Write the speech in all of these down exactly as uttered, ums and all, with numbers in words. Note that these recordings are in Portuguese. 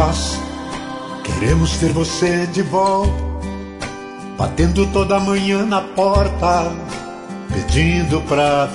Nós queremos ter você de volta, batendo toda manhã na porta, pedindo pra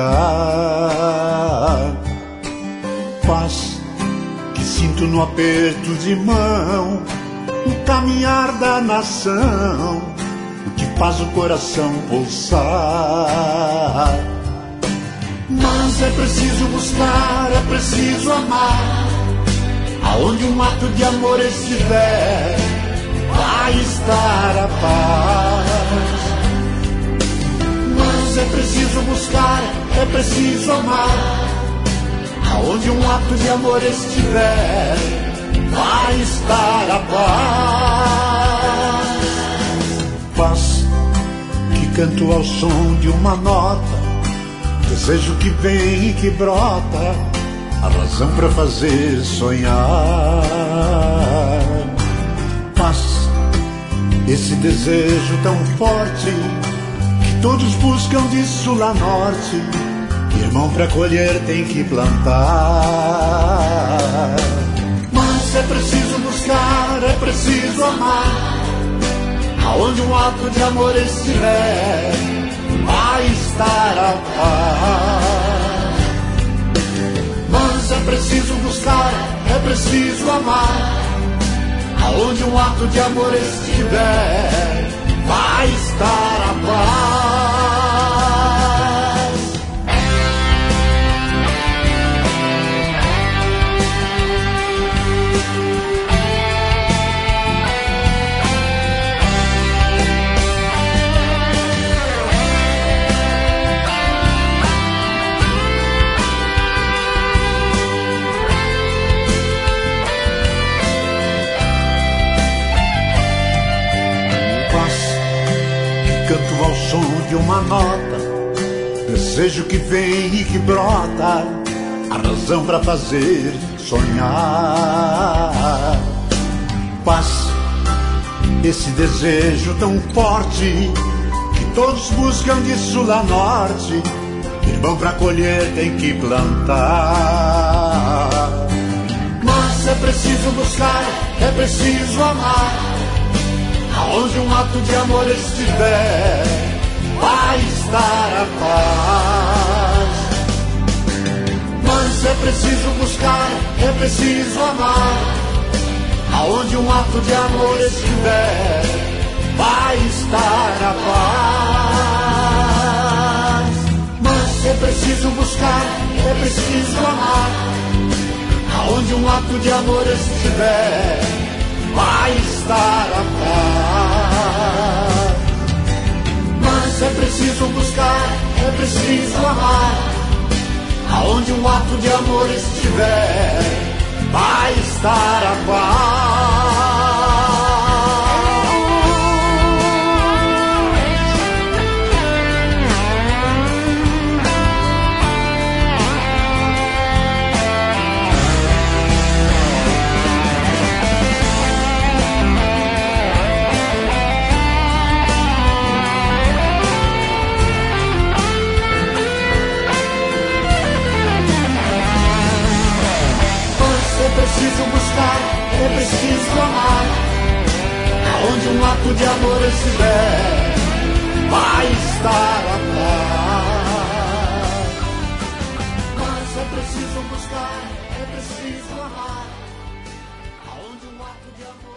ficar. Paz que sinto no aperto de mão, no caminhar da nação, o que faz o coração pulsar. Mas é preciso buscar, é preciso amar. Aonde um ato de amor estiver, vai estar a paz. Mas é preciso buscar, é preciso amar. Aonde um ato de amor estiver, vai estar a paz. Paz que canto ao som de uma nota, desejo que vem e que brota, a razão pra fazer sonhar. Paz, esse desejo tão forte que todos buscam de sul a norte, que irmão pra colher tem que plantar. Mas é preciso buscar, é preciso amar. Aonde um ato de amor estiver, vai estar a paz. Mas é preciso buscar, é preciso amar. Aonde um ato de amor estiver, vai estar a paz. Canto ao som de uma nota, desejo que vem e que brota, a razão pra fazer sonhar. Paz, esse desejo tão forte que todos buscam de sul a norte, irmão pra colher tem que plantar. Mas é preciso buscar, é preciso amar. Aonde um ato de amor estiver, vai estar a paz. Mas é preciso buscar, é preciso amar. Aonde um ato de amor estiver, vai estar a paz. Mas é preciso buscar, é preciso amar. Aonde um ato de amor estiver, vai estar a paz. Mas é preciso buscar, é preciso amar. Aonde um ato de amor estiver, vai estar a paz. É preciso buscar, é preciso amar. Aonde um ato de amor estiver, vai estar a paz. Mas é preciso buscar, é preciso amar. Aonde um ato de amor